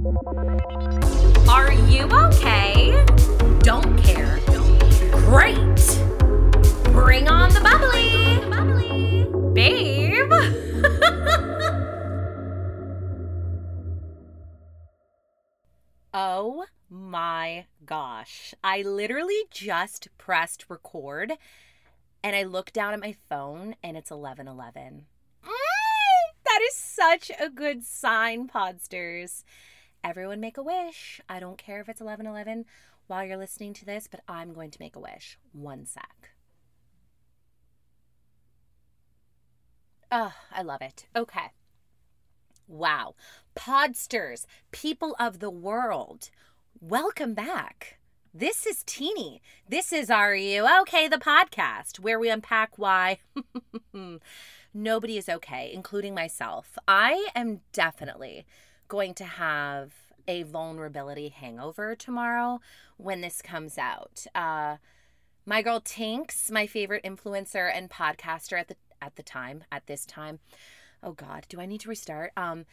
Are you okay? Don't care. Great. Bring on the bubbly. Babe. Oh my gosh. I literally just pressed record and I look down at my phone and it's 11:11. That is such a good sign, Podsters. Everyone make a wish. I don't care if it's 11:11 while you're listening to this, but I'm going to make a wish. One sec. Oh, I love it. Okay. Wow. Podsters, people of the world, welcome back. This is Teeny. This is Are You Okay, the podcast, where we unpack why nobody is okay, including myself. I am definitely going to have a vulnerability hangover tomorrow when this comes out. My girl Tinks, my favorite influencer and podcaster at this time. Oh God, do I need to restart?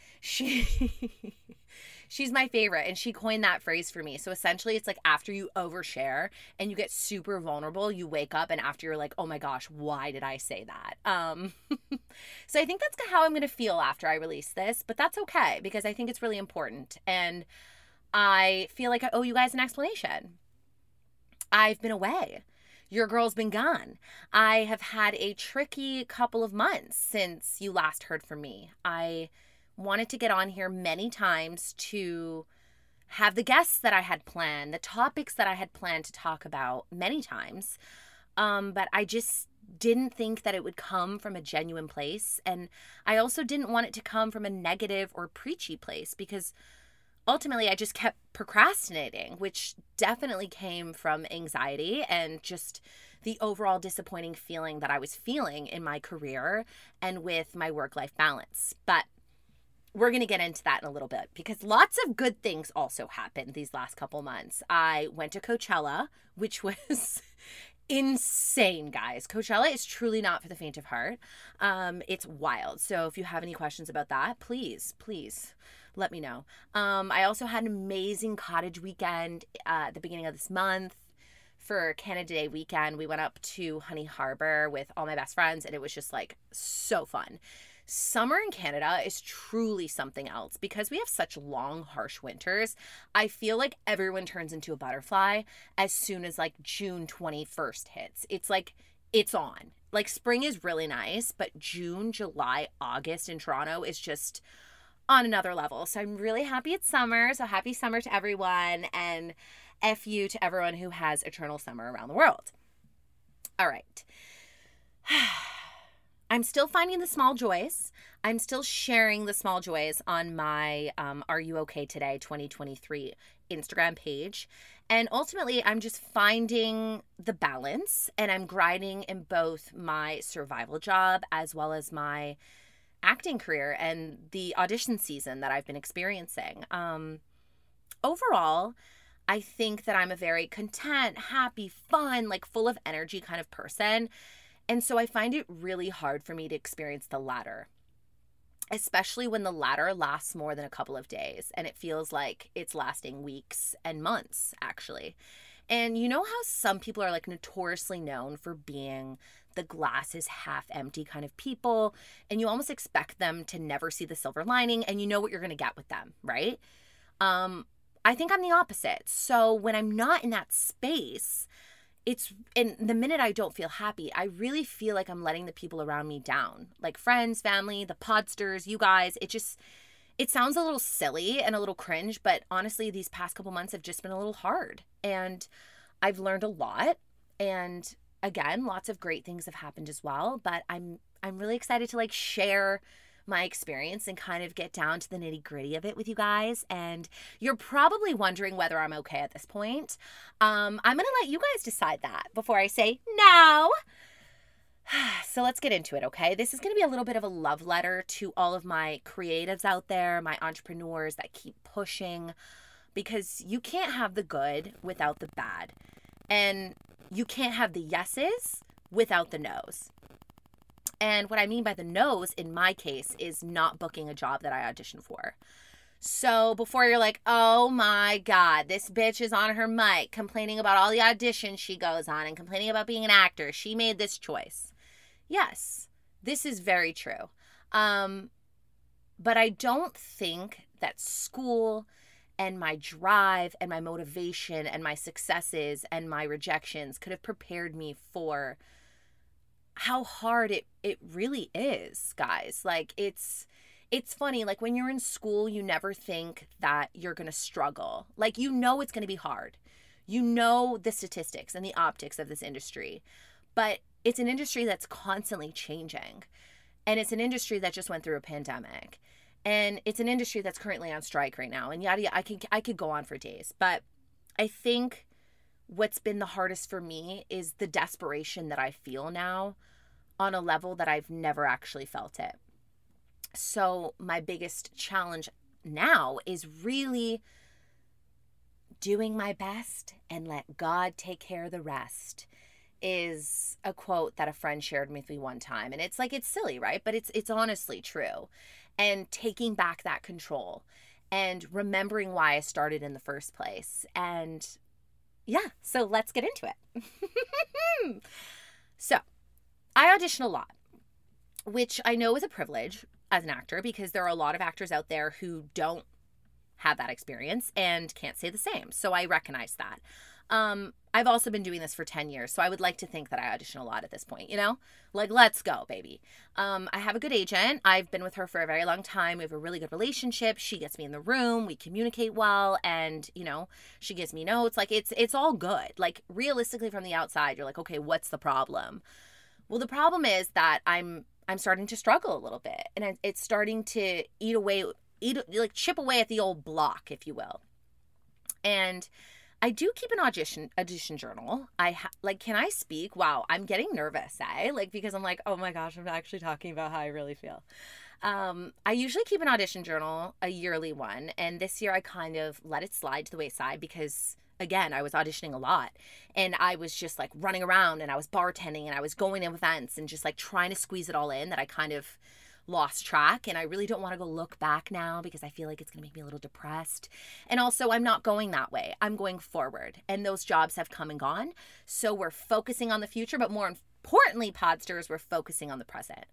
She's my favorite, and she coined that phrase for me. So essentially it's like after you overshare and you get super vulnerable, you wake up and after you're like, oh my gosh, why did I say that? So I think that's how I'm going to feel after I release this, but that's okay because I think it's really important. And I feel like I owe you guys an explanation. I've been away. Your girl's been gone. I have had a tricky couple of months since you last heard from me. I wanted to get on here many times to have the guests that I had planned, the topics that I had planned to talk about many times. But I just didn't think that it would come from a genuine place. And I also didn't want it to come from a negative or preachy place because ultimately, I just kept procrastinating, which definitely came from anxiety and just the overall disappointing feeling that I was feeling in my career and with my work-life balance. But we're going to get into that in a little bit because lots of good things also happened these last couple months. I went to Coachella, which was insane, guys. Coachella is truly not for the faint of heart. It's wild. So if you have any questions about that, please let me know. I also had an amazing cottage weekend at the beginning of this month. For Canada Day weekend, we went up to Honey Harbor with all my best friends, and it was just like so fun. Summer in Canada is truly something else because we have such long, harsh winters. I feel like everyone turns into a butterfly as soon as like June 21st hits. It's like, it's on. Like spring is really nice, but June, July, August in Toronto is just on another level. So I'm really happy it's summer. So happy summer to everyone, and F you to everyone who has eternal summer around the world. All right. I'm still finding the small joys. I'm still sharing the small joys on my Are You Okay Today 2023 Instagram page. And ultimately, I'm just finding the balance, and I'm grinding in both my survival job as well as my acting career and the audition season that I've been experiencing. Overall, I think that I'm a very content, happy, fun, like full of energy kind of person. And so I find it really hard for me to experience the latter, especially when the latter lasts more than a couple of days and it feels like it's lasting weeks and months, actually. And you know how some people are like notoriously known for being the glass is half empty kind of people, and you almost expect them to never see the silver lining, and you know what you're going to get with them, right? I think I'm the opposite. So when I'm not in that space, and the minute I don't feel happy, I really feel like I'm letting the people around me down, like friends, family, the podsters, you guys. It sounds a little silly and a little cringe, but honestly, these past couple months have just been a little hard, and I've learned a lot. And again, lots of great things have happened as well, but I'm really excited to like share my experience and kind of get down to the nitty-gritty of it with you guys. And you're probably wondering whether I'm okay at this point. I'm going to let you guys decide that before I say no. So let's get into it, okay? This is going to be a little bit of a love letter to all of my creatives out there, my entrepreneurs that keep pushing, because you can't have the good without the bad. And you can't have the yeses without the nos. And what I mean by the no's in my case is not booking a job that I auditioned for. So before you're like, oh my God, this bitch is on her mic complaining about all the auditions she goes on and complaining about being an actor. She made this choice. Yes, this is very true. But I don't think that school and my drive and my motivation and my successes and my rejections could have prepared me for how hard it really is, guys. Like it's funny, like when you're in school, you never think that you're going to struggle. Like it's going to be hard. You know the statistics and the optics of this industry. But it's an industry that's constantly changing. And it's an industry that just went through a pandemic. And it's an industry that's currently on strike right now. And yada yada, I could go on for days. But I think what's been the hardest for me is the desperation that I feel now on a level that I've never actually felt it. So my biggest challenge now is really doing my best and let God take care of the rest, is a quote that a friend shared with me one time. And it's like, it's silly, right? But it's honestly true. And taking back that control and remembering why I started in the first place. And yeah, so let's get into it. So I audition a lot, which I know is a privilege as an actor because there are a lot of actors out there who don't have that experience and can't say the same. So I recognize that. I've also been doing this for 10 years, so I would like to think that I audition a lot at this point, Like, let's go, baby. I have a good agent. I've been with her for a very long time. We have a really good relationship. She gets me in the room. We communicate well, and, she gives me notes. Like, it's all good. Like, realistically, from the outside, you're like, okay, what's the problem? Well, the problem is that I'm starting to struggle a little bit, and it's starting to chip away at the old block, if you will. And I do keep an audition journal. Can I speak? Wow, I'm getting nervous, because I'm like, oh my gosh, I'm actually talking about how I really feel. I usually keep an audition journal, a yearly one, and this year I kind of let it slide to the wayside because, again, I was auditioning a lot, and I was just like running around, and I was bartending, and I was going to events, and just like trying to squeeze it all in, that I kind of lost track. And I really don't want to go look back now because I feel like it's going to make me a little depressed. And also, I'm not going that way. I'm going forward, and those jobs have come and gone. So we're focusing on the future, but more importantly, Podsters, we're focusing on the present.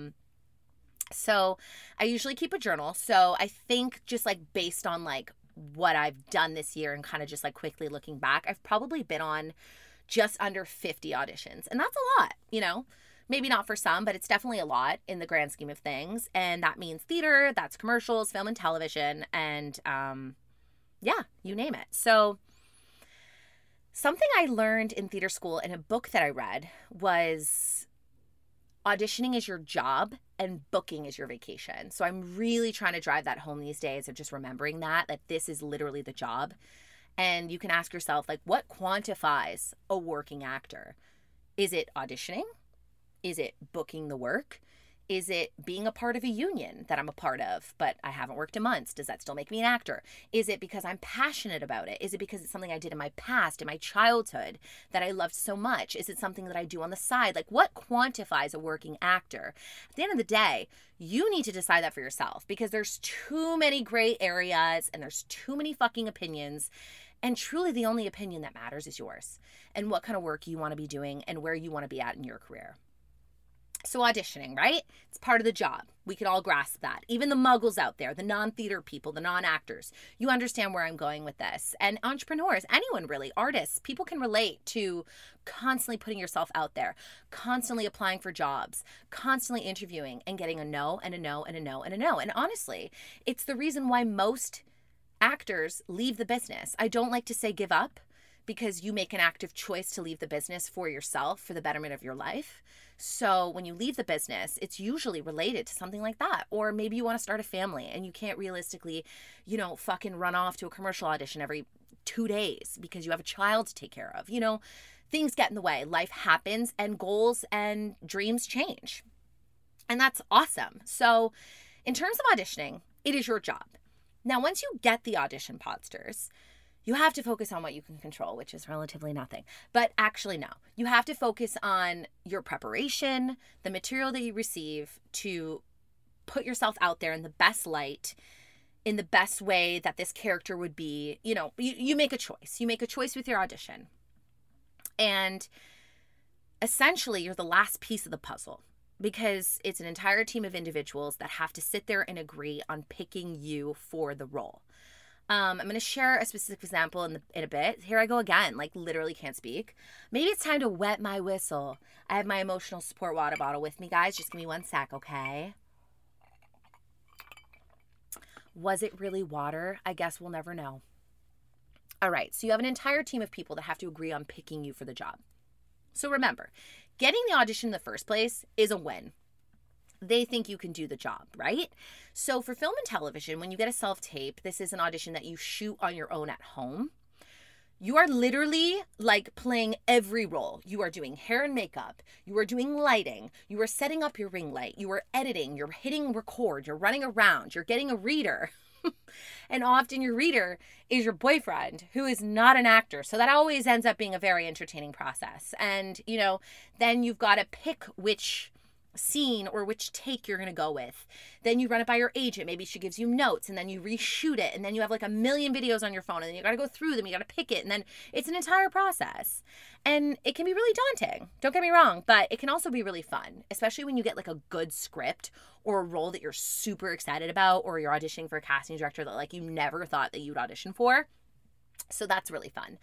So I usually keep a journal. So I think just like based on like what I've done this year and kind of just like quickly looking back, I've probably been on just under 50 auditions. And that's a lot, Maybe not for some, but it's definitely a lot in the grand scheme of things. And that means theater, that's commercials, film and television, and you name it. So something I learned in theater school in a book that I read was auditioning is your job and booking is your vacation. So I'm really trying to drive that home these days of just remembering that this is literally the job. And you can ask yourself, like, what quantifies a working actor? Is it auditioning? Is it booking the work? Is it being a part of a union that I'm a part of, but I haven't worked in months? Does that still make me an actor? Is it because I'm passionate about it? Is it because it's something I did in my past, in my childhood, that I loved so much? Is it something that I do on the side? Like, what quantifies a working actor? At the end of the day, you need to decide that for yourself, because there's too many gray areas and there's too many fucking opinions. And truly the only opinion that matters is yours and what kind of work you want to be doing and where you want to be at in your career. So auditioning, right? It's part of the job. We can all grasp that. Even the muggles out there, the non-theater people, the non-actors, you understand where I'm going with this. And entrepreneurs, anyone really, artists, people can relate to constantly putting yourself out there, constantly applying for jobs, constantly interviewing and getting a no and a no and a no and a no. And honestly, it's the reason why most actors leave the business. I don't like to say give up, because you make an active choice to leave the business for yourself, for the betterment of your life. So when you leave the business, it's usually related to something like that. Or maybe you want to start a family and you can't realistically, fucking run off to a commercial audition every 2 days because you have a child to take care of. Things get in the way. Life happens, and goals and dreams change. And that's awesome. So in terms of auditioning, it is your job. Now, once you get the audition, Podsters, you have to focus on what you can control, which is relatively nothing. But actually, no. You have to focus on your preparation, the material that you receive to put yourself out there in the best light, in the best way that this character would be. You make a choice. You make a choice with your audition. And essentially, you're the last piece of the puzzle, because it's an entire team of individuals that have to sit there and agree on picking you for the role. I'm going to share a specific example in a bit. Here I go again, like literally can't speak. Maybe it's time to wet my whistle. I have my emotional support water bottle with me, guys. Just give me one sec, okay? Was it really water? I guess we'll never know. All right, so you have an entire team of people that have to agree on picking you for the job. So remember, getting the audition in the first place is a win. They think you can do the job, right? So for film and television, when you get a self-tape, this is an audition that you shoot on your own at home. You are literally like playing every role. You are doing hair and makeup. You are doing lighting. You are setting up your ring light. You are editing. You're hitting record. You're running around. You're getting a reader. And often your reader is your boyfriend, who is not an actor. So that always ends up being a very entertaining process. And, then you've got to pick which scene or which take you're going to go with. Then you run it by your agent. Maybe she gives you notes, and then you reshoot it. And then you have like a million videos on your phone, and then you got to go through them. You got to pick it. And then it's an entire process. And it can be really daunting. Don't get me wrong, but it can also be really fun, especially when you get like a good script or a role that you're super excited about, or you're auditioning for a casting director that like you never thought that you'd audition for. So that's really fun.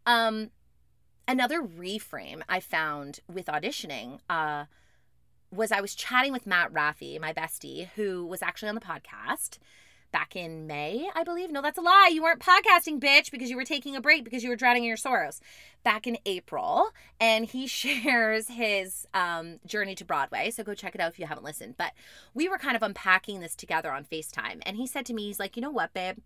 Another reframe I found with auditioning, was I was chatting with Matt Raffi, my bestie, who was actually on the podcast back in May, I believe. No, that's a lie. You weren't podcasting, bitch, because you were taking a break because you were drowning in your sorrows. Back in April, and he shares his journey to Broadway. So go check it out if you haven't listened. But we were kind of unpacking this together on FaceTime. And he said to me, he's like, you know what, babe?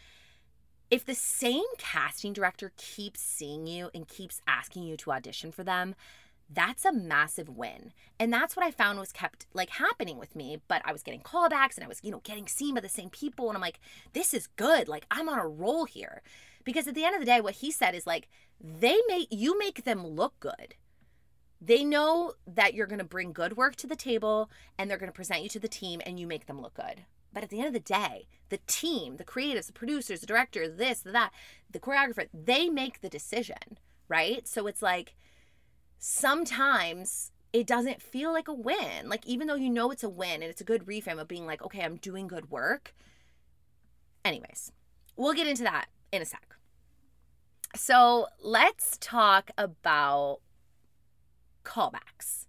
If the same casting director keeps seeing you and keeps asking you to audition for them, that's a massive win. And that's what I found was kept like happening with me. But I was getting callbacks, and I was, getting seen by the same people. And I'm like, this is good. Like, I'm on a roll here. Because at the end of the day, what he said is like, you make them look good. They know that you're going to bring good work to the table, and they're going to present you to the team, and you make them look good. But at the end of the day, the team, the creatives, the producers, the director, this, that, the choreographer, they make the decision, right? So it's like, sometimes it doesn't feel like a win. Like, even though it's a win and it's a good reframe of being like, okay, I'm doing good work. Anyways, we'll get into that in a sec. So let's talk about callbacks.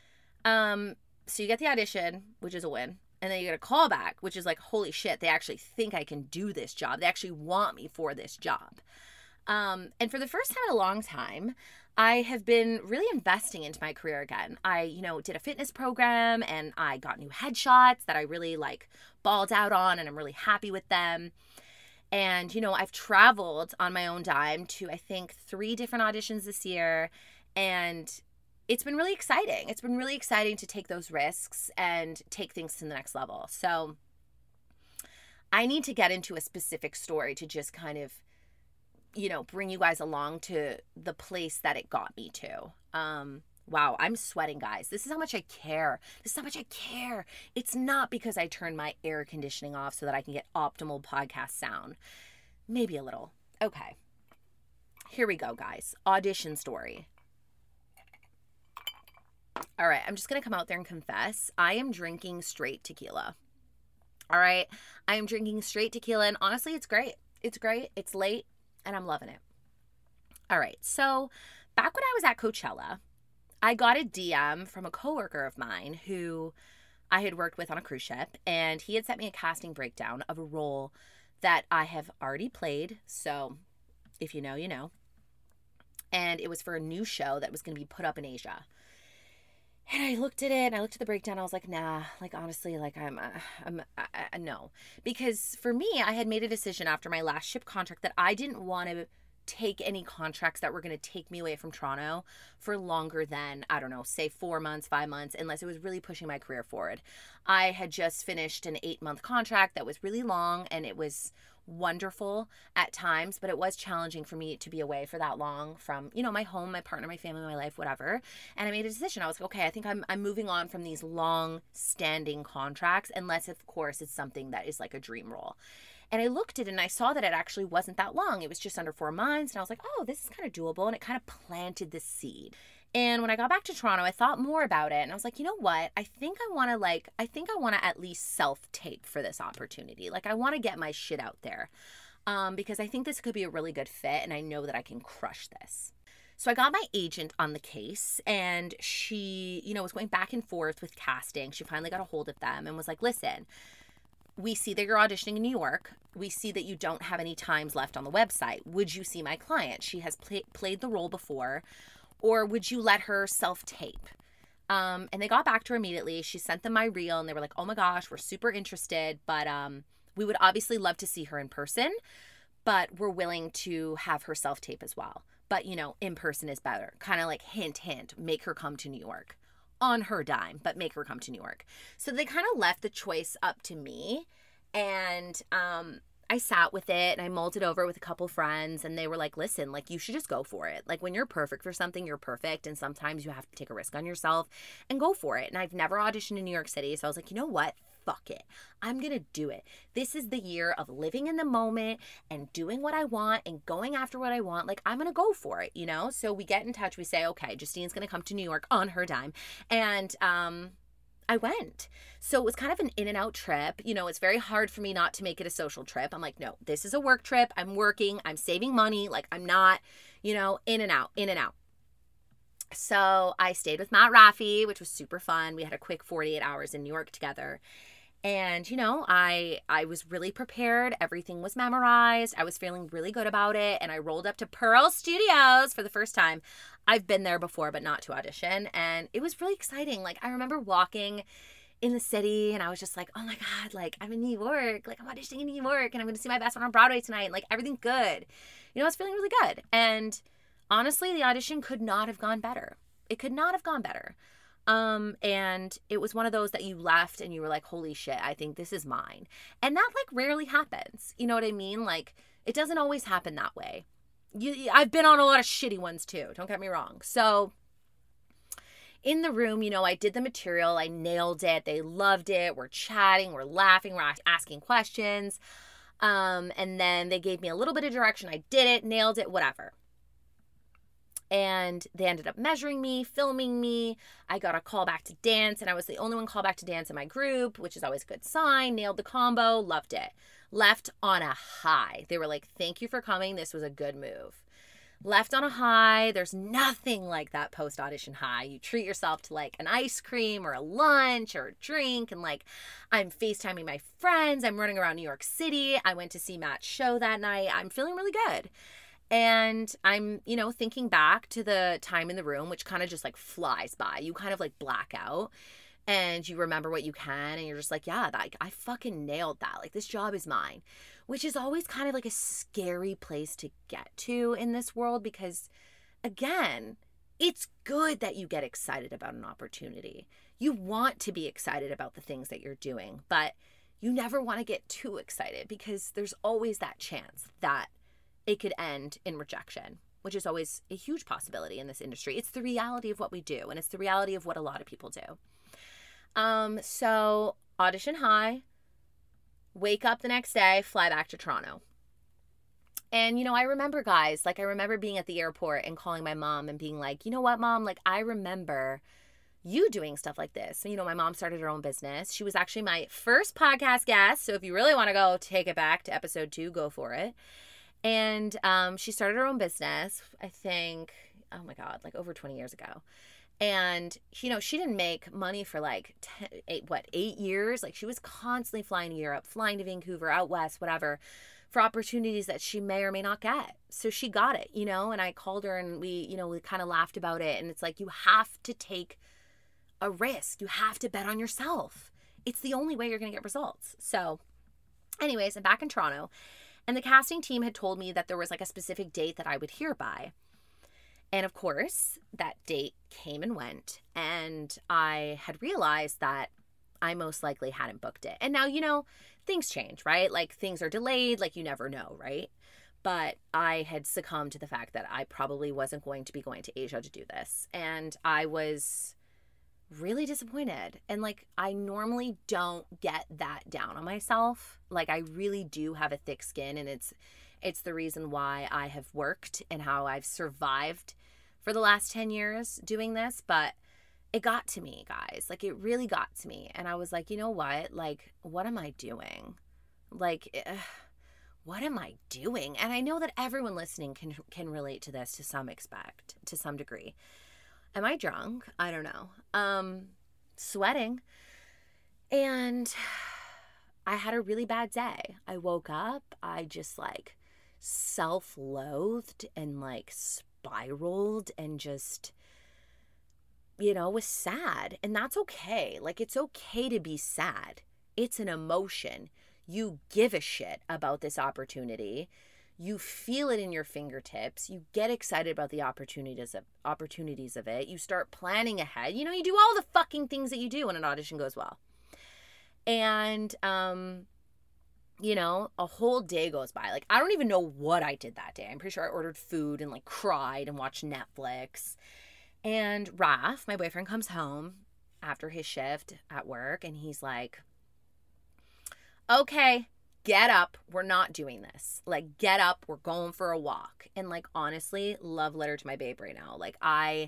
So you get the audition, which is a win. And then you get a callback, which is like, holy shit, they actually think I can do this job. They actually want me for this job. And for the first time in a long time, I have been really investing into my career again. I, did a fitness program, and I got new headshots that I really like balled out on, and I'm really happy with them. And, I've traveled on my own dime to, I think, 3 different auditions this year. And it's been really exciting. It's been really exciting to take those risks and take things to the next level. So I need to get into a specific story to just kind of, bring you guys along to the place that it got me to. Wow, I'm sweating, guys. This is how much I care. It's not because I turned my air conditioning off so that I can get optimal podcast sound. Maybe a little. Okay. Here we go, guys. Audition story. All right, I'm just going to come out there and confess. I am drinking straight tequila. All right? I am drinking straight tequila, and honestly, it's great. It's great. It's late, and I'm loving it. All right, so back when I was at Coachella, I got a DM from a coworker of mine who I had worked with on a cruise ship, and he had sent me a casting breakdown of a role that I have already played. So if you know, you know. And it was for a new show that was going to be put up in Asia. And I looked at it, and I looked at the breakdown. I was like, nah, like, honestly, like, no. Because for me, I had made a decision after my last ship contract that I didn't want to take any contracts that were going to take me away from Toronto for longer than, I don't know, say 4 months, 5 months, unless it was really pushing my career forward. I had just finished an 8-month contract that was really long, and it was wonderful at times, but it was challenging for me to be away for that long from, you know, my home, my partner, my family, my life, whatever. And I made a decision. I was like, okay, I think I'm moving on from these long standing contracts, unless of course it's something that is like a dream role. And I looked at it and I saw that it actually wasn't that long. It was just under 4 months. And I was like, oh, this is kind of doable. And it kind of planted the seed. And when I got back to Toronto, I thought more about it. And I was like, you know what? I think I want to at least self-tape for this opportunity. Like, I want to get my shit out there because I think this could be a really good fit. And I know that I can crush this. So I got my agent on the case, and she, was going back and forth with casting. She finally got a hold of them and was like, listen, we see that you're auditioning in New York. We see that you don't have any times left on the website. Would you see my client? She has played the role before, or would you let her self-tape? And they got back to her immediately. She sent them my reel, and they were like, oh my gosh, we're super interested, but we would obviously love to see her in person, but we're willing to have her self-tape as well. But, in person is better. Kind of like hint, hint, make her come to New York. On her dime, but make her come to New York. So they kind of left the choice up to me. And I sat with it and I mulled it over with a couple friends. And they were like, listen, like, you should just go for it. Like, when you're perfect for something, you're perfect. And sometimes you have to take a risk on yourself and go for it. And I've never auditioned in New York City. So I was like, you know what? Fuck it. I'm going to do it. This is the year of living in the moment and doing what I want and going after what I want. Like, I'm going to go for it, So we get in touch. We say, okay, Justine's going to come to New York on her dime. And I went. So it was kind of an in and out trip. It's very hard for me not to make it a social trip. I'm like, no, this is a work trip. I'm working. I'm saving money. Like, I'm not, in and out, in and out. So I stayed with Matt Raffi, which was super fun. We had a quick 48 hours in New York together. And, I was really prepared. Everything was memorized. I was feeling really good about it. And I rolled up to Pearl Studios for the first time. I've been there before, but not to audition. And it was really exciting. Like, I remember walking in the city and I was just like, oh my God, like, I'm in New York. Like, I'm auditioning in New York and I'm going to see my best friend on Broadway tonight. And like, everything's good. I was feeling really good. And honestly, the audition could not have gone better. It could not have gone better. And it was one of those that you left and you were like, holy shit, I think this is mine. And that like rarely happens. You know what I mean? Like, it doesn't always happen that way. I've been on a lot of shitty ones too. Don't get me wrong. So in the room, I did the material. I nailed it. They loved it. We're chatting. We're laughing. We're asking questions. And then they gave me a little bit of direction. I did it, nailed it, whatever. And they ended up measuring me, filming me. I got a call back to dance, and I was the only one called back to dance in my group, which is always a good sign. Nailed the combo, loved it. Left on a high. They were like, thank you for coming. This was a good move. Left on a high. There's nothing like that post-audition high. You treat yourself to like an ice cream or a lunch or a drink, and like, I'm FaceTiming my friends. I'm running around New York City. I went to see Matt's show that night. I'm feeling really good. And I'm, thinking back to the time in the room, which kind of just like flies by. You kind of like black out and you remember what you can. And you're just like, yeah, I fucking nailed that. Like, this job is mine, which is always kind of like a scary place to get to in this world. Because again, it's good that you get excited about an opportunity. You want to be excited about the things that you're doing, but you never want to get too excited because there's always that chance that it could end in rejection, which is always a huge possibility in this industry. It's the reality of what we do, and it's the reality of what a lot of people do. So audition high, wake up the next day, fly back to Toronto. And, I remember, guys, like, I remember being at the airport and calling my mom and being like, you know what, Mom? Like, I remember you doing stuff like this. My mom started her own business. She was actually my first podcast guest. So if you really want to go take it back to episode 2, go for it. And she started her own business, I think, oh my God, like over 20 years ago. And, she didn't make money for like 8 years? Like, she was constantly flying to Europe, flying to Vancouver, out west, whatever, for opportunities that she may or may not get. So she got it, and I called her and we kind of laughed about it. And it's like, you have to take a risk. You have to bet on yourself. It's the only way you're going to get results. So anyways, I'm back in Toronto. And the casting team had told me that there was like a specific date that I would hear by. And of course, that date came and went. And I had realized that I most likely hadn't booked it. And now, things change, right? Like, things are delayed, like, you never know, right? But I had succumbed to the fact that I probably wasn't going to be going to Asia to do this. And I was really disappointed. And like, I normally don't get that down on myself. Like, I really do have a thick skin, and it's the reason why I have worked and how I've survived for the last 10 years doing this. But it got to me, guys. Like, it really got to me. And I was like, you know what? Like, what am I doing? Like, what am I doing? And I know that everyone listening can relate to this to some degree. Am I drunk? I don't know. Sweating. And I had a really bad day. I woke up, I just like self-loathed and like spiraled and just, was sad. And that's okay. Like, it's okay to be sad. It's an emotion. You give a shit about this opportunity. You feel it in your fingertips. You get excited about the opportunities of it. You start planning ahead. You do all the fucking things that you do when an audition goes well. And, a whole day goes by. Like, I don't even know what I did that day. I'm pretty sure I ordered food and like cried and watched Netflix. And Raph, my boyfriend, comes home after his shift at work, and he's like, okay, get up. We're not doing this. Like, get up. We're going for a walk. And like, honestly, love letter to my babe right now. Like,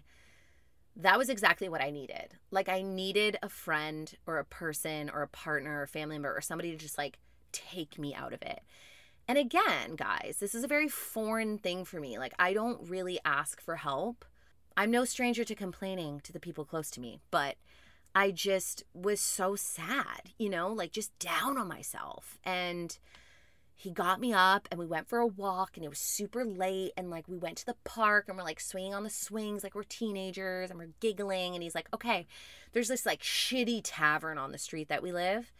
that was exactly what I needed. Like, I needed a friend or a person or a partner or a family member or somebody to just like take me out of it. And again, guys, this is a very foreign thing for me. Like, I don't really ask for help. I'm no stranger to complaining to the people close to me, but I just was so sad, like just down on myself. And he got me up and we went for a walk, and it was super late, and like we went to the park and we're like swinging on the swings like we're teenagers, and we're giggling. And he's like, okay, there's this like shitty tavern on the street that we live.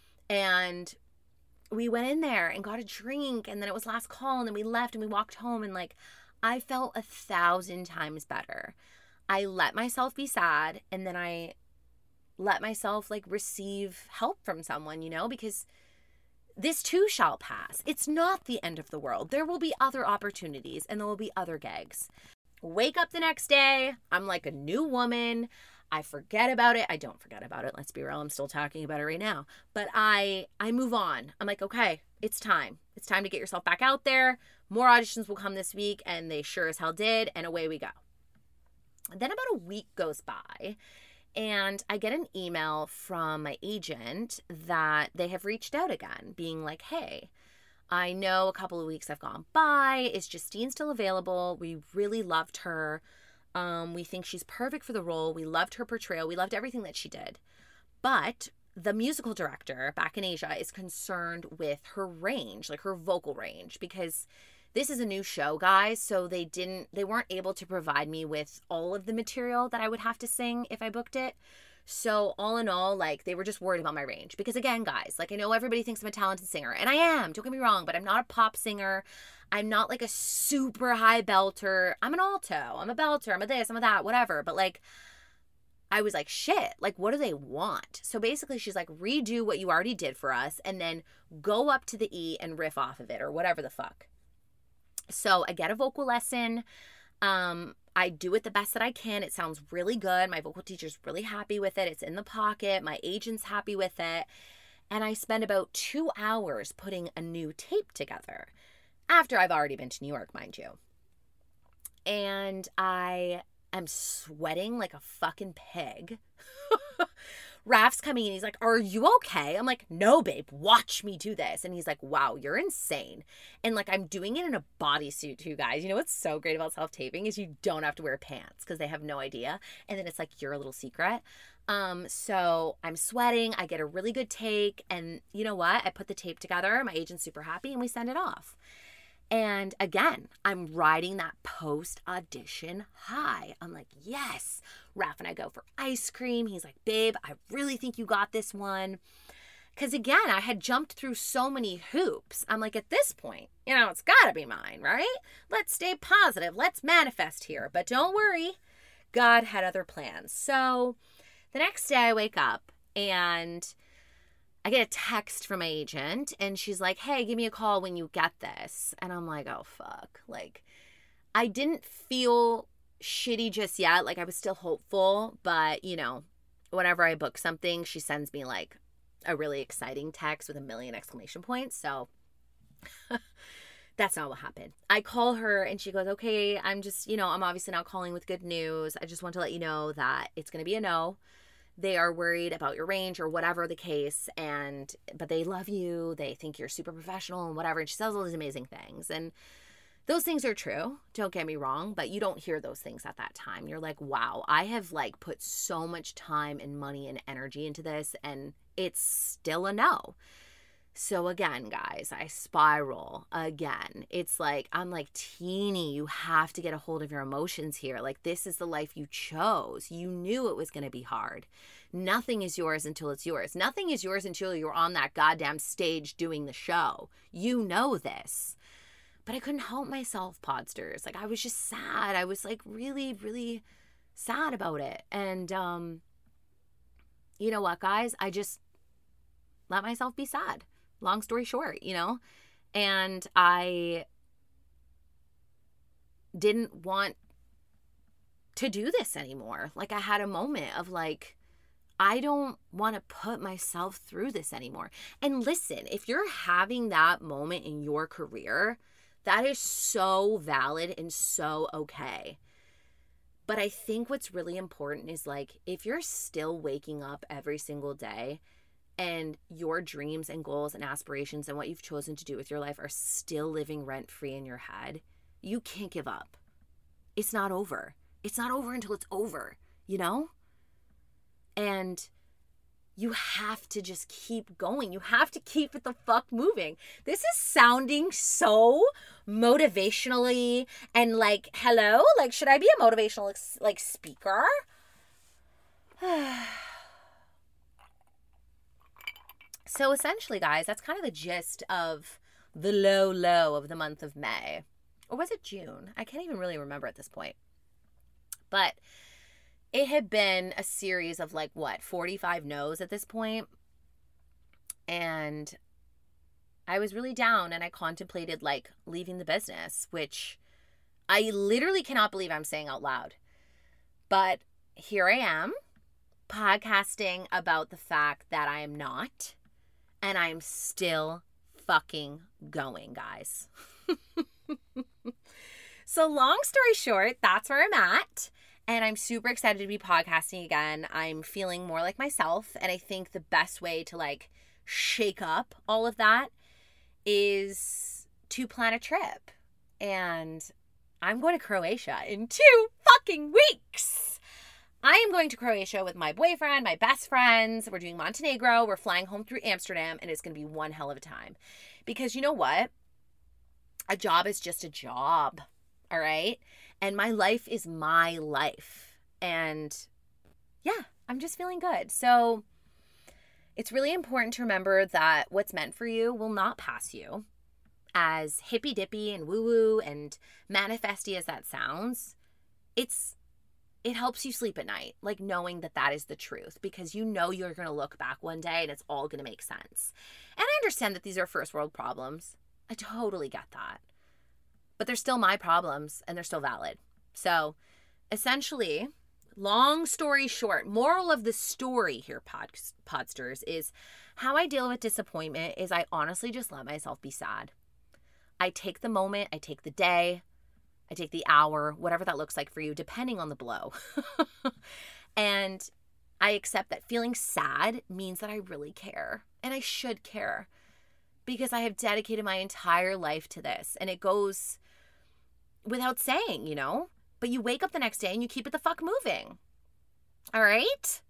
And we went in there and got a drink, and then it was last call, and then we left and we walked home, and like I felt 1,000 times better. I let myself be sad, and then I let myself like receive help from someone, because this too shall pass. It's not the end of the world. There will be other opportunities, and there will be other gigs. Wake up the next day, I'm like a new woman. I forget about it. I don't forget about it. Let's be real. I'm still talking about it right now. But I move on. I'm like, okay, it's time. It's time to get yourself back out there. More auditions will come this week, and they sure as hell did, and away we go. Then about a week goes by, and I get an email from my agent that they have reached out again, being like, hey, I know a couple of weeks have gone by. Is Justine still available? We really loved her. We think she's perfect for the role. We loved her portrayal. We loved everything that she did. But the musical director back in Asia is concerned with her range, like her vocal range, because this is a new show, guys. So they weren't able to provide me with all of the material that I would have to sing if I booked it. So all in all, like, they were just worried about my range. Because again, guys, like, I know everybody thinks I'm a talented singer, and I am, don't get me wrong, but I'm not a pop singer. I'm not like a super high belter. I'm an alto. I'm a belter. I'm a this. I'm a that, whatever. But like, I was like, shit, like, what do they want? So basically she's like, redo what you already did for us, and then go up to the E and riff off of it, or whatever the fuck. So I get a vocal lesson. I do it the best that I can. It sounds really good. My vocal teacher's really happy with it. It's in the pocket. My agent's happy with it. And I spend about 2 hours putting a new tape together, after I've already been to New York, mind you. And I am sweating like a fucking pig. Raph's coming in. He's like, are you okay? I'm like, no, babe, watch me do this. And he's like, wow, you're insane. And like, I'm doing it in a bodysuit too, guys. You know what's so great about self-taping is you don't have to wear pants because they have no idea. And then it's like your little secret. So I'm sweating. I get a really good take. And you know what? I put the tape together. My agent's super happy, and we send it off. And again, I'm riding that post-audition high. I'm like, yes. Raph and I go for ice cream. He's like, babe, I really think you got this one. Because again, I had jumped through so many hoops. I'm like, at this point, it's got to be mine, right? Let's stay positive. Let's manifest here. But don't worry. God had other plans. So the next day I wake up and I get a text from my agent, and she's like, hey, give me a call when you get this. And I'm like, oh, fuck. Like, I didn't feel shitty just yet. Like, I was still hopeful, but, whenever I book something, she sends me like a really exciting text with a million exclamation points. So that's not what happened. I call her and she goes, okay, I'm just, I'm obviously not calling with good news. I just want to let you know that it's going to be a no. They are worried about your range or whatever the case. But they love you. They think you're super professional and whatever. And she says all these amazing things. And those things are true. Don't get me wrong, but you don't hear those things at that time. You're like, wow, I have like put so much time and money and energy into this and it's still a no. So again, guys, I spiral again. It's like, I'm like, teeny, you have to get a hold of your emotions here. Like, this is the life you chose. You knew it was going to be hard. Nothing is yours until it's yours. Nothing is yours until you're on that goddamn stage doing the show. You know this. But I couldn't help myself, Podsters. Like, I was just sad. I was like really, really sad about it. And you know what, guys? I just let myself be sad. Long story short, and I didn't want to do this anymore. Like, I had a moment of like, I don't want to put myself through this anymore. And listen, if you're having that moment in your career, that is so valid and so okay. But I think what's really important is like, if you're still waking up every single day and your dreams and goals and aspirations and what you've chosen to do with your life are still living rent-free in your head, you can't give up. It's not over. It's not over until it's over, And you have to just keep going. You have to keep it the fuck moving. This is sounding so motivationally and like, hello? Like, should I be a motivational like speaker? So essentially, guys, that's kind of the gist of the low of the month of May. Or was it June? I can't even really remember at this point. But it had been a series of 45 no's at this point. And I was really down and I contemplated leaving the business, which I literally cannot believe I'm saying out loud. But here I am podcasting about the fact that I am not. And I'm still fucking going, guys. So long story short, that's where I'm at. And I'm super excited to be podcasting again. I'm feeling more like myself. And I think the best way to shake up all of that is to plan a trip. And I'm going to Croatia in 2 fucking weeks. I am going to Croatia with my boyfriend, my best friends. We're doing Montenegro. We're flying home through Amsterdam, and it's going to be one hell of a time. Because you know what? A job is just a job, all right? And my life is my life. And yeah, I'm just feeling good. So it's really important to remember that what's meant for you will not pass you. As hippy-dippy and woo-woo and manifesty as that sounds, it helps you sleep at night, knowing that that is the truth, because you're going to look back one day and it's all going to make sense. And I understand that these are first world problems. I totally get that. But they're still my problems and they're still valid. So essentially, long story short, moral of the story here, Podsters, is how I deal with disappointment is I honestly just let myself be sad. I take the moment, I take the day, I take the hour, whatever that looks like for you, depending on the blow. And I accept that feeling sad means that I really care. And I should care. Because I have dedicated my entire life to this. And it goes without saying, But you wake up the next day and you keep it the fuck moving. All right?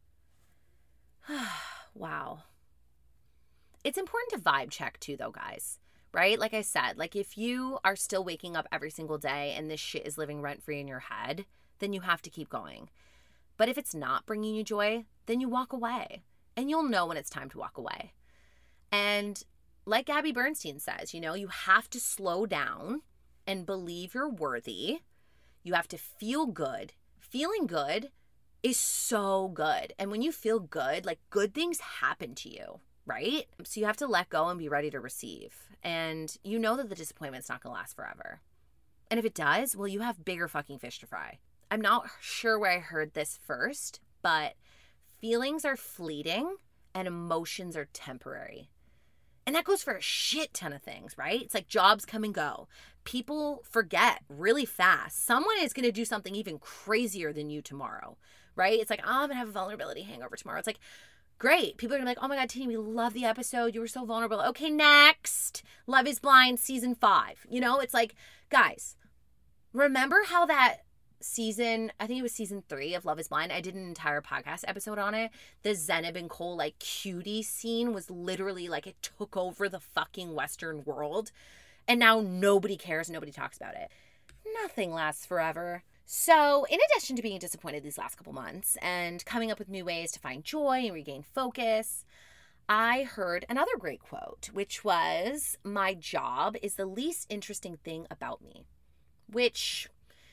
Wow. It's important to vibe check too, though, guys. Right? Like I said, if you are still waking up every single day and this shit is living rent-free in your head, then you have to keep going. But if it's not bringing you joy, then you walk away. And you'll know when it's time to walk away. And like Gabby Bernstein says, you have to slow down and believe you're worthy. You have to feel good. Feeling good is so good. And when you feel good, good things happen to you. Right? So you have to let go and be ready to receive. And you know that the disappointment's not going to last forever. And if it does, well, you have bigger fucking fish to fry. I'm not sure where I heard this first, but feelings are fleeting and emotions are temporary. And that goes for a shit ton of things, right? It's like jobs come and go. People forget really fast. Someone is going to do something even crazier than you tomorrow, right? It's like, oh, I'm going to have a vulnerability hangover tomorrow. It's like, great. People are going to be like, oh my God, Tini, we love the episode. You were so vulnerable. Okay, next. Love is Blind season 5. You know, it's like, guys, remember how that season, I think it was season 3 of Love is Blind, I did an entire podcast episode on it. The Zenib and Cole like cutie scene was literally like, it took over the fucking Western world. And now nobody cares. Nobody talks about it. Nothing lasts forever. So in addition to being disappointed these last couple months and coming up with new ways to find joy and regain focus, I heard another great quote, which was, my job is the least interesting thing about me, which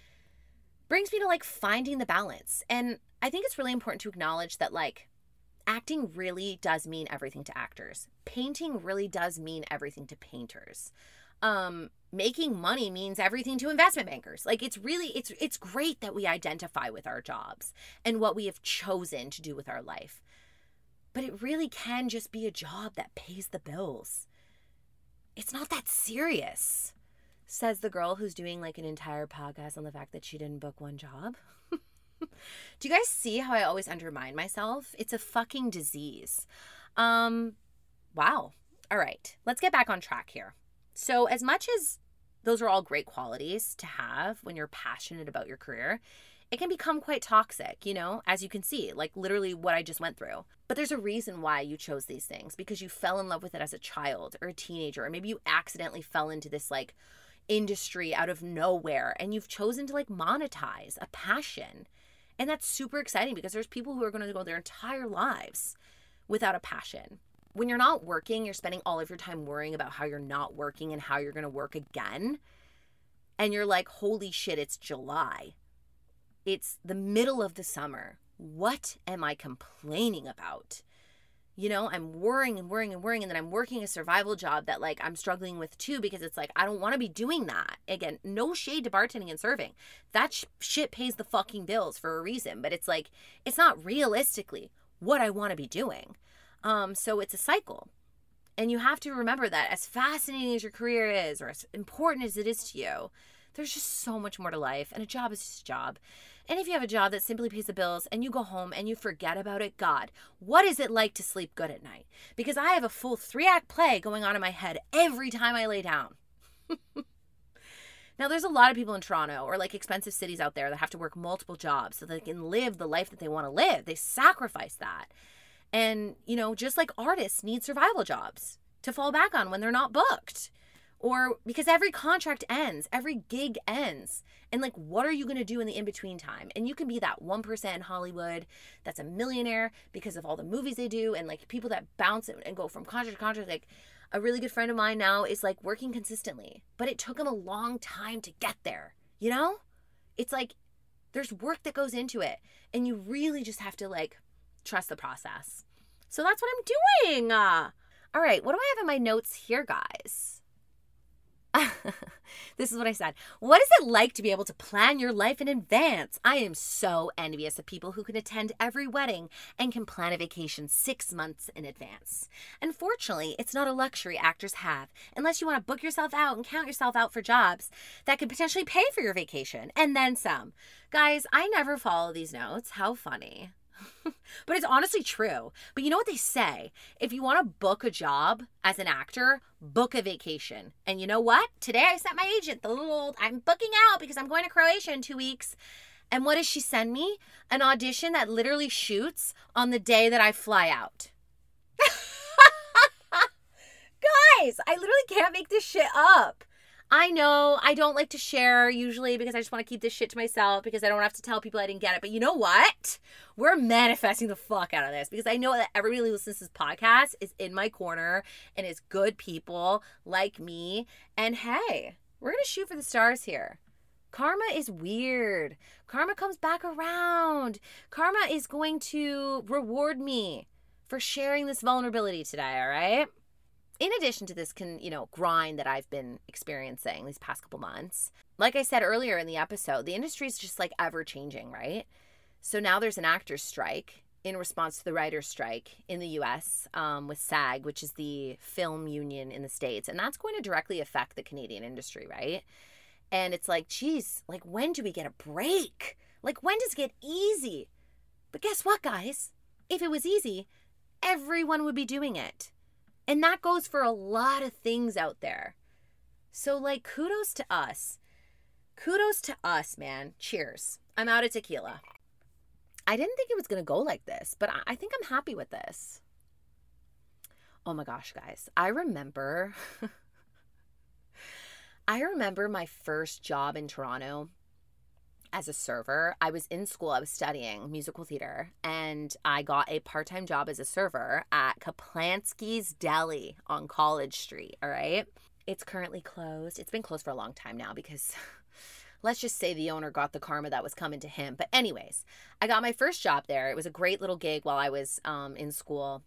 brings me to like finding the balance. And I think it's really important to acknowledge that like acting really does mean everything to actors. Painting really does mean everything to painters. Making money means everything to investment bankers. Like it's great that we identify with our jobs and what we have chosen to do with our life. But it really can just be a job that pays the bills. It's not that serious. Says the girl who's doing like an entire podcast on the fact that she didn't book one job. Do you guys see how I always undermine myself? It's a fucking disease. Wow. All right. Let's get back on track here. So as much as those are all great qualities to have when you're passionate about your career, it can become quite toxic, you know, as you can see, like literally what I just went through. But there's a reason why you chose these things, because you fell in love with it as a child or a teenager, or maybe you accidentally fell into this like industry out of nowhere and you've chosen to like monetize a passion. And that's super exciting because there's people who are going to go their entire lives without a passion. When you're not working, you're spending all of your time worrying about how you're not working and how you're going to work again. And you're like, holy shit, it's July. It's the middle of the summer. What am I complaining about? You know, I'm worrying and worrying and worrying. And then I'm working a survival job that like I'm struggling with too, because it's like, I don't want to be doing that. Again, no shade to bartending and serving. That shit pays the fucking bills for a reason. But it's like, it's not realistically what I want to be doing. So it's a cycle. And you have to remember that as fascinating as your career is, or as important as it is to you, there's just so much more to life. And a job is just a job. And if you have a job that simply pays the bills and you go home and you forget about it, God, what is it like to sleep good at night? Because I have a full 3-act play going on in my head every time I lay down. Now, there's a lot of people in Toronto or like expensive cities out there that have to work multiple jobs so they can live the life that they want to live. They sacrifice that. And, you know, just like artists need survival jobs to fall back on when they're not booked. Or because every contract ends, every gig ends. And like, what are you going to do in the in-between time? And you can be that 1% in Hollywood that's a millionaire because of all the movies they do and like people that bounce and go from contract to contract. Like a really good friend of mine now is like working consistently, but it took him a long time to get there. You know, it's like there's work that goes into it and you really just have to like trust the process. So that's what I'm doing. All right. What do I have in my notes here, guys? This is what I said. What is it like to be able to plan your life in advance? I am so envious of people who can attend every wedding and can plan a vacation 6 months in advance. Unfortunately, it's not a luxury actors have, unless you want to book yourself out and count yourself out for jobs that could potentially pay for your vacation, and then some. Guys, I never follow these notes. How funny. But it's honestly true. But you know what they say? If you want to book a job as an actor, book a vacation. And you know what? Today I sent my agent the little old, I'm booking out because I'm going to Croatia in 2 weeks. And what does she send me? An audition that literally shoots on the day that I fly out. Guys, I literally can't make this shit up. I know I don't like to share usually because I just want to keep this shit to myself because I don't have to tell people I didn't get it. But you know what? We're manifesting the fuck out of this because I know that everybody who listens to this podcast is in my corner and is good people like me. And hey, we're going to shoot for the stars here. Karma is weird. Karma comes back around. Karma is going to reward me for sharing this vulnerability today, all right? In addition to this grind that I've been experiencing these past couple months, like I said earlier in the episode, the industry is just like ever changing, right? So now there's an actor's strike in response to the writer's strike in the US with SAG, which is the film union in the States. And that's going to directly affect the Canadian industry, right? And it's like, geez, like, when do we get a break? Like, when does it get easy? But guess what, guys? If it was easy, everyone would be doing it. And that goes for a lot of things out there. So, like, kudos to us. Kudos to us, man. Cheers. I'm out of tequila. I didn't think it was going to go like this, but I think I'm happy with this. Oh my gosh, guys. I remember my first job in Toronto as a server. I was in school. I was studying musical theater, and I got a part-time job as a server at Kaplansky's Deli on College Street, all right? It's currently closed. It's been closed for a long time now because let's just say the owner got the karma that was coming to him. But anyways, I got my first job there. It was a great little gig while I was in school.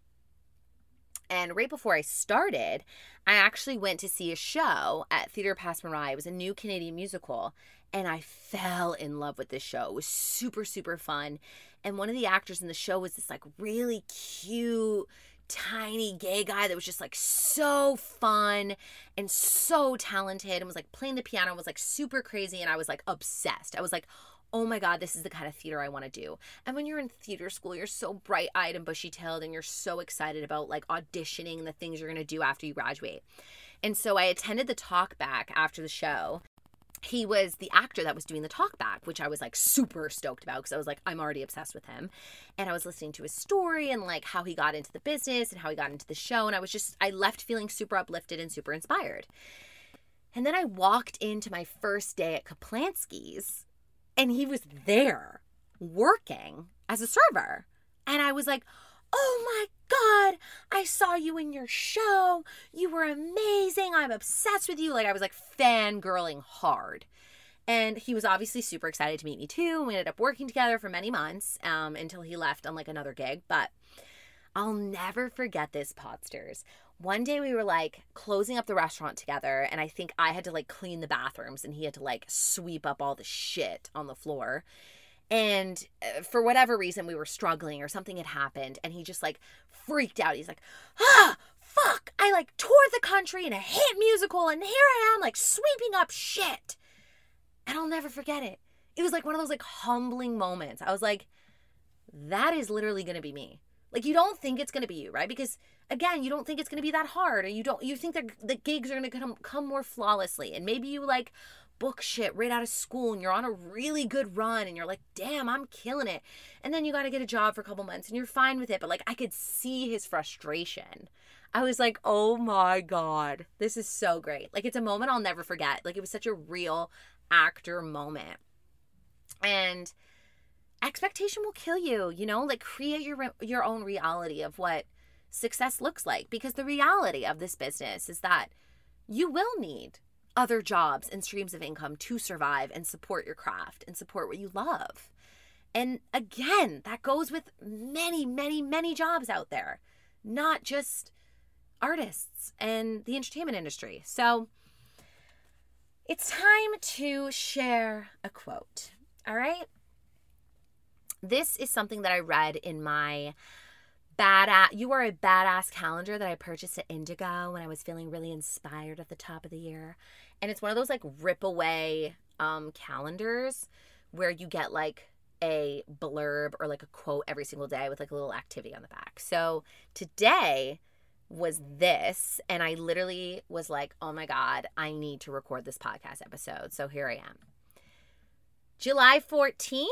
And right before I started, I actually went to see a show at Theatre Passe Muraille. It was a new Canadian musical, and I fell in love with this show. It was super, super fun. And one of the actors in the show was this like really cute, tiny gay guy that was just like so fun and so talented and was like playing the piano and was like super crazy, and I was like obsessed. I was like, oh my God, this is the kind of theater I want to do. And when you're in theater school, you're so bright-eyed and bushy-tailed, and you're so excited about like auditioning and the things you're going to do after you graduate. And so I attended the talk back after the show. He was the actor that was doing the talk back, which I was like super stoked about because I was like, I'm already obsessed with him. And I was listening to his story and like how he got into the business and how he got into the show. And I left feeling super uplifted and super inspired. And then I walked into my first day at Kaplansky's, and he was there working as a server. And I was like, oh my God, I saw you in your show. You were amazing. I'm obsessed with you. Like, I was like fangirling hard. And he was obviously super excited to meet me too. We ended up working together for many months until he left on like another gig. But I'll never forget this, Podsters. One day we were like closing up the restaurant together, and I think I had to like clean the bathrooms and he had to like sweep up all the shit on the floor. And for whatever reason, we were struggling or something had happened, and he just like freaked out. He's like, fuck, I like toured the country in a hit musical, and here I am like sweeping up shit. And I'll never forget it. It was like one of those like humbling moments. I was like, that is literally going to be me. Like, you don't think it's going to be you, right? Because again, you don't think it's going to be that hard, or you think that the gigs are going to come more flawlessly. And maybe you like book shit right out of school and you're on a really good run and you're like, damn, I'm killing it. And then you got to get a job for a couple months and you're fine with it. But like, I could see his frustration. I was like, oh my God, this is so great. Like, it's a moment I'll never forget. Like, it was such a real actor moment. And expectation will kill you, you know, like create your own reality of what success looks like, because the reality of this business is that you will need other jobs and streams of income to survive and support your craft and support what you love. And again, that goes with many, many, many jobs out there, not just artists and the entertainment industry. So it's time to share a quote. All right. This is something that I read in my You Are a Badass calendar that I purchased at Indigo when I was feeling really inspired at the top of the year. And it's one of those like rip away calendars where you get like a blurb or like a quote every single day with like a little activity on the back. So today was this, and I literally was like, oh my God, I need to record this podcast episode. So here I am. July 14th.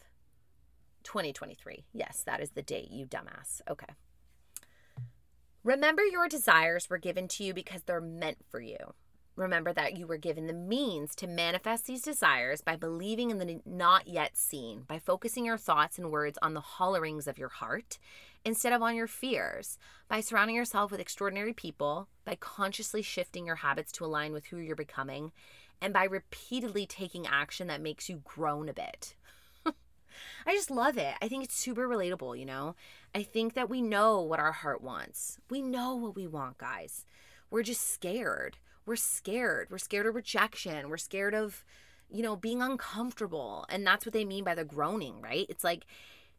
2023. Yes, that is the date, you dumbass. Okay. Remember, your desires were given to you because they're meant for you. Remember that you were given the means to manifest these desires by believing in the not yet seen, by focusing your thoughts and words on the hollerings of your heart instead of on your fears, by surrounding yourself with extraordinary people, by consciously shifting your habits to align with who you're becoming, and by repeatedly taking action that makes you groan a bit. I just love it. I think it's super relatable, you know? I think that we know what our heart wants. We know what we want, guys. We're just scared. We're scared. We're scared of rejection. We're scared of, you know, being uncomfortable. And that's what they mean by the groaning, right? It's like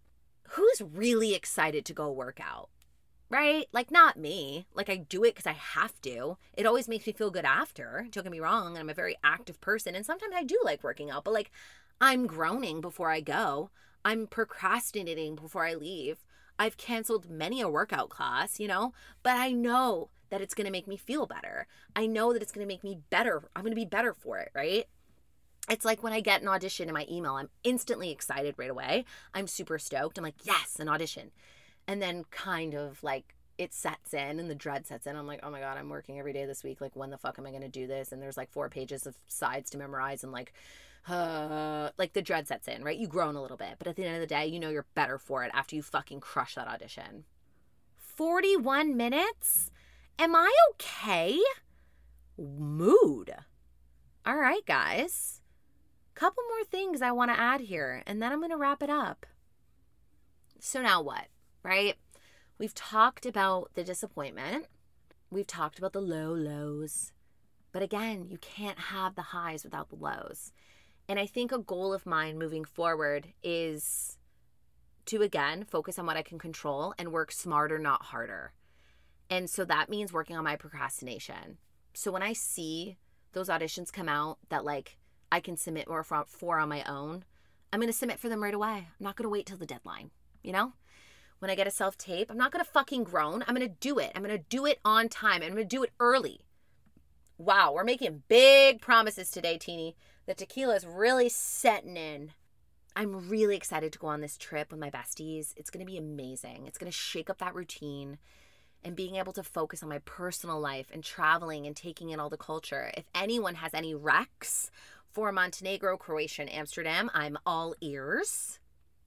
who's really excited to go work out? Right? Like, not me. Like, I do it because I have to. It always makes me feel good after. Don't get me wrong. I'm a very active person. And sometimes I do like working out. But, like, I'm groaning before I go. I'm procrastinating before I leave. I've canceled many a workout class, you know? But I know that it's going to make me feel better. I know that it's going to make me better. I'm going to be better for it, right? It's like when I get an audition in my email, I'm instantly excited right away. I'm super stoked. I'm like, yes, an audition. And then kind of like it sets in and the dread sets in. I'm like, oh my God, I'm working every day this week. Like, when the fuck am I going to do this? And there's like 4 pages of sides to memorize and like the dread sets in, right? You groan a little bit. But at the end of the day, you know you're better for it after you fucking crush that audition. 41 minutes? Am I okay? Mood. All right, guys. Couple more things I want to add here, and then I'm going to wrap it up. So now what? Right? We've talked about the disappointment. We've talked about the lows. But again, you can't have the highs without the lows. And I think a goal of mine moving forward is to, again, focus on what I can control and work smarter, not harder. And so that means working on my procrastination. So when I see those auditions come out that like I can submit more for on my own, I'm going to submit for them right away. I'm not going to wait till the deadline, you know? When I get a self-tape, I'm not going to fucking groan. I'm going to do it. I'm going to do it on time. I'm going to do it early. Wow, we're making big promises today, Teeny. The tequila is really setting in. I'm really excited to go on this trip with my besties. It's going to be amazing. It's going to shake up that routine and being able to focus on my personal life and traveling and taking in all the culture. If anyone has any recs for Montenegro, Croatia, and Amsterdam, I'm all ears.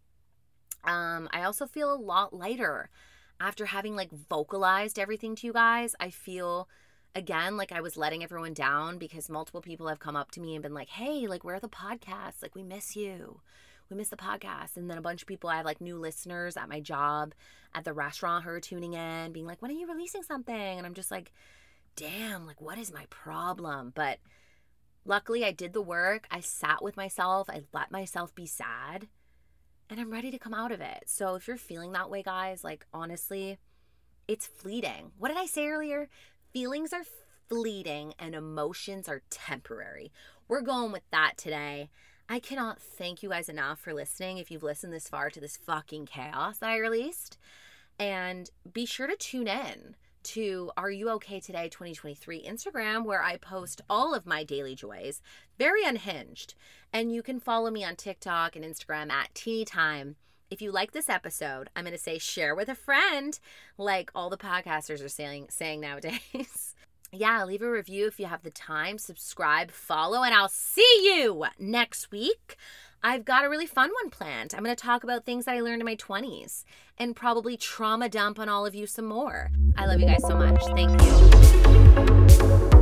I also feel a lot lighter after having like vocalized everything to you guys. I feel, again, like I was letting everyone down because multiple people have come up to me and been like, hey, like, where are the podcasts? Like, we miss you. We miss the podcast. And then a bunch of people, I have like new listeners at my job, at the restaurant who are tuning in, being like, when are you releasing something? And I'm just like, damn, like, what is my problem? But luckily I did the work. I sat with myself. I let myself be sad. And I'm ready to come out of it. So if you're feeling that way, guys, like, honestly, it's fleeting. What did I say earlier? Feelings are fleeting and emotions are temporary. We're going with that today. I cannot thank you guys enough for listening if you've listened this far to this fucking chaos that I released. And be sure to tune in to Are You Okay Today 2023 Instagram, where I post all of my daily joys, very unhinged. And you can follow me on TikTok and Instagram at Teeny Time. If you like this episode, I'm going to say share with a friend, like all the podcasters are saying nowadays. Yeah, leave a review if you have the time, subscribe, follow, and I'll see you next week. I've got a really fun one planned. I'm going to talk about things that I learned in my 20s and probably trauma dump on all of you some more. I love you guys so much. Thank you.